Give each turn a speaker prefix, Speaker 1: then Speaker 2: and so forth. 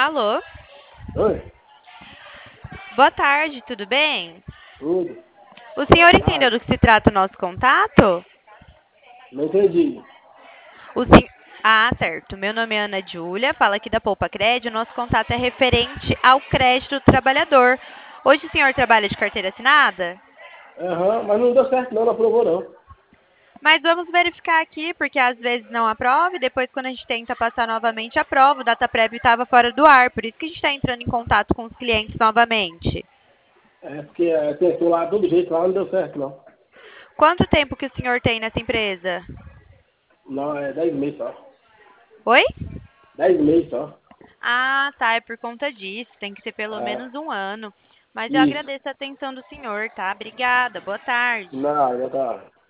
Speaker 1: Alô?
Speaker 2: Oi?
Speaker 1: Boa tarde, tudo bem?
Speaker 2: Tudo?
Speaker 1: O
Speaker 2: Boa
Speaker 1: senhor entendeu
Speaker 2: tarde.
Speaker 1: do que se trata o nosso contato?
Speaker 2: Não entendi.
Speaker 1: O sen... Ah, certo. Meu nome é Ana Júlia, fala aqui da Poupa Crédito. O nosso contato é referente ao crédito do trabalhador. Hoje o senhor trabalha de carteira assinada?
Speaker 2: Aham, mas não deu certo não aprovou não.
Speaker 1: Mas vamos verificar aqui, porque às vezes não aprova e depois quando a gente tenta passar novamente aprova. O data prévio estava fora do ar, por isso que a gente está entrando em contato com os clientes novamente.
Speaker 2: É porque tentou lá todo jeito, lá não deu certo não.
Speaker 1: Quanto tempo que o senhor tem nessa empresa?
Speaker 2: Não, é 10 meses só.
Speaker 1: Oi?
Speaker 2: 10 meses só.
Speaker 1: Ah, tá, é por conta disso. Tem que ser pelo
Speaker 2: É,
Speaker 1: menos um ano. Mas eu
Speaker 2: isso.
Speaker 1: agradeço a atenção do senhor, tá? Obrigada, boa tarde.
Speaker 2: Não, já tá.